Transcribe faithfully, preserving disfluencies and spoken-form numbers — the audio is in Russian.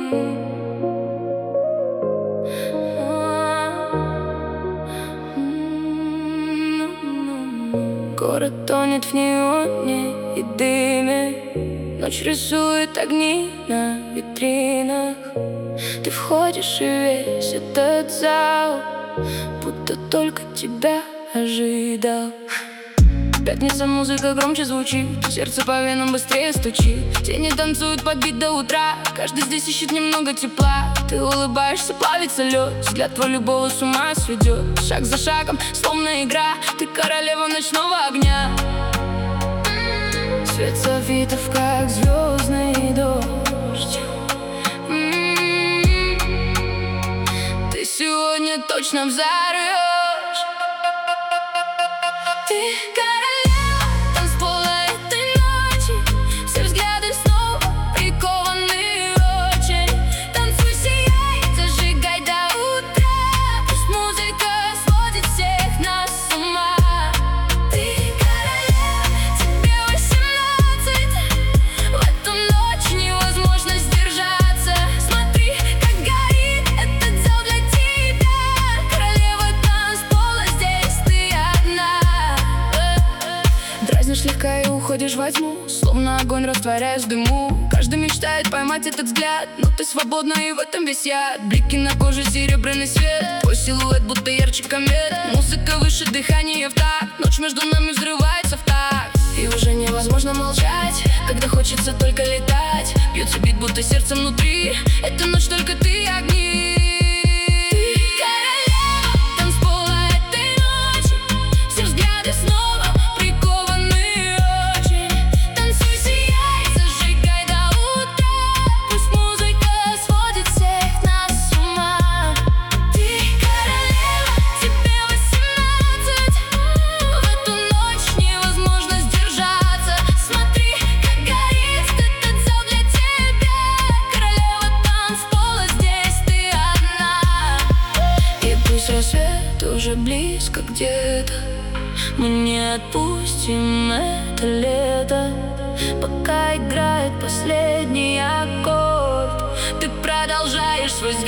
Город тонет в неоне и дыме, ночь рисует огни на витринах. Ты входишь, и весь этот зал будто только тебя ожидал. Пятница, музыка громче звучит, сердце по венам быстрее стучит. Тени танцуют под бит до утра, каждый здесь ищет немного тепла. Ты улыбаешься, плавится лед, взгляд твой любого с ума сведет. Шаг за шагом, словно игра, ты королева ночного огня. Свет софитов, как звездный дождь. М-м-м. Ты сегодня точно взорвешь. Ты королева танцпола этой ночи, все взгляды снова прикованы очень. Танцуй, сияй, зажигай до утра, пусть музыка сводит всех нас с ума. Ты королева, тебе восемнадцать, в эту ночь невозможно сдержаться. Смотри, как горит этот зал для тебя, королева танцпола, здесь ты одна. Дразнишь слегка и уходишь во тьму, словно огонь растворяешь в дыму. Каждый мечтает поймать этот взгляд, но ты свободна, и в этом весь яд. Блики на коже, серебряный свет, твой силуэт будто ярче комет. Музыка выше, дыхание в такт, ночь между нами взрывается в такт. И уже невозможно молчать, когда хочется только летать. Бьется бит, будто сердце внутри, эта ночь только ты и огни. Рассвет уже близко где-то, мы не отпустим это лето. Пока играет последний аккорд, ты продолжаешь свой взгляд.